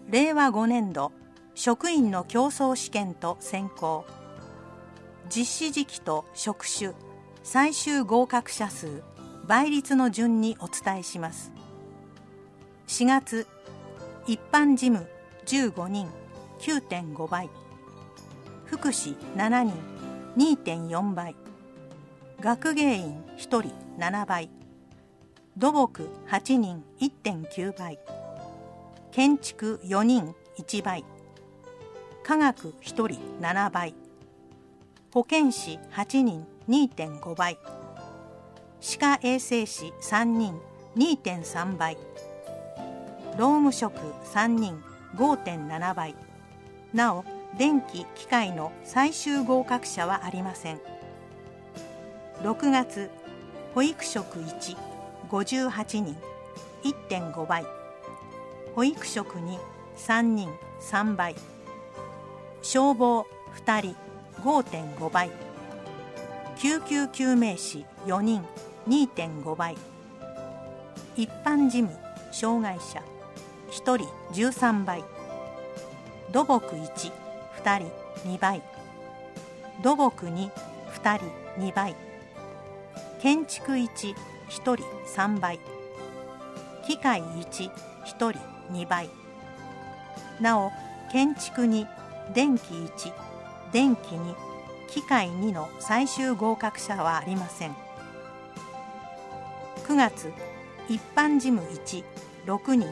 令和5年度職員の競争試験と選考、実施時期と職種、最終合格者数、倍率の順にお伝えします。4月、一般事務15人 9.5 倍、福祉7人 2.4 倍、学芸員1人7倍、土木8人 1.9 倍、建築4人1倍、科学1人7倍、保健師8人 2.5 倍、歯科衛生士3人 2.3 倍、労務職3人 5.7 倍。なお、電気・機械の最終合格者はありません。6月、保育職1、58人 1.5 倍、保育職2、3人3倍、消防2人 5.5 倍、救急救命士4人 2.5 倍、一般事務障害者1人13倍、土木1、2人2倍、土木2、2人2倍、建築1、1人3倍、機械1、1人2倍。なお、建築2、電気1、電気2、機械2の最終合格者はありません。9月、一般事務1、6人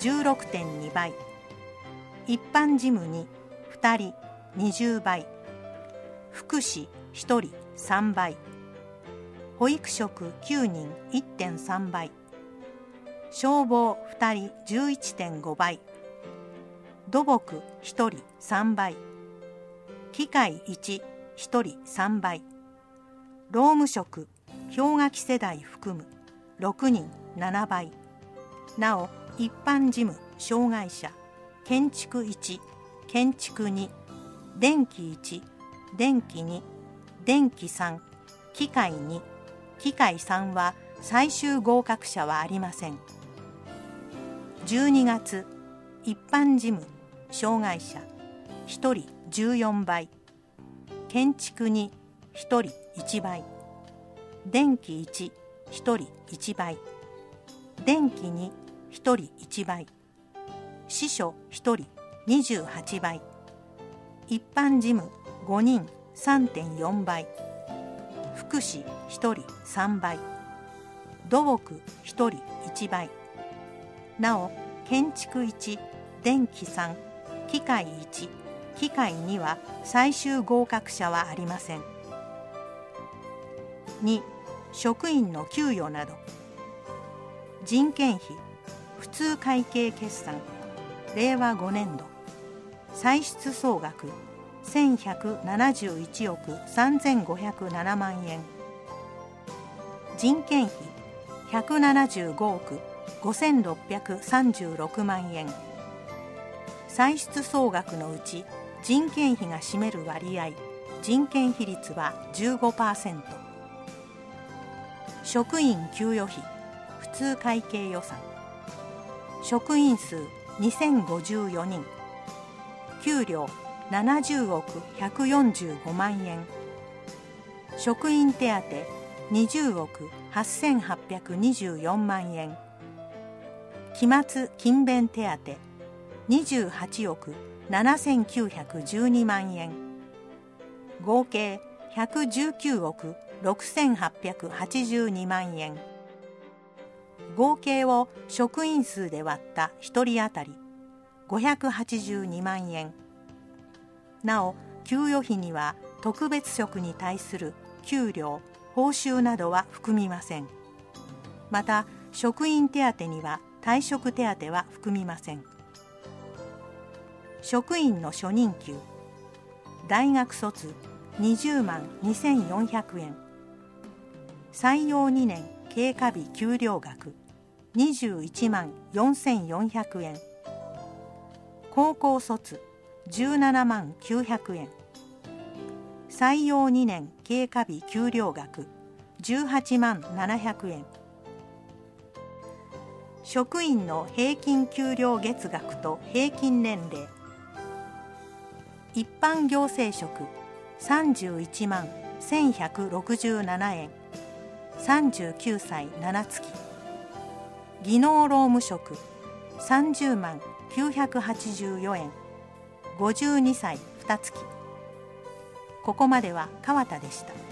16.2 倍、一般事務2、2人20倍、福祉1人3倍、保育職9人 1.3 倍、消防2人 11.5 倍、土木1人3倍、機械1、1人3倍、労務職氷河期世代含む6人7倍。なお、一般事務障害者建築1、建築2、電気1、電気2、電気3、機械2、機械3は最終合格者はありません。12月、一般事務障害者1人14倍、建築2、1人1倍、電気1、1人1倍、電気2、1人1倍、司書1人28倍、一般事務5人 3.4 倍、福祉1人3倍、土木1人1倍。なお、建築1、電気3、機械1、機械2は最終合格者はありません。2、職員の給与など、人件費普通会計決算令和5年度歳出総額1171億3507万円、人件費175億5636万円。歳出総額のうち人件費が占める割合、人件費率は 15%。 職員給与費普通会計予算、職員数2054人、給料70億145万円、職員手当20億8824万円、期末勤勉手当28億7912万円、合計119億6882万円。合計を職員数で割った1人当たり582万円。なお、給与費には特別職に対する給料、報酬などは含みません。また、職員手当には退職手当は含みません。職員の初任給、大学卒20万2400円、採用2年経過日給料額21万4400円、高校卒17万900円、採用2年経過日給料額18万700円。 職員の平均給料月額と平均年齢。一般行政職31万1167円、39歳7月。技能労務職30万984円、52歳2月。ここまでは川田でした。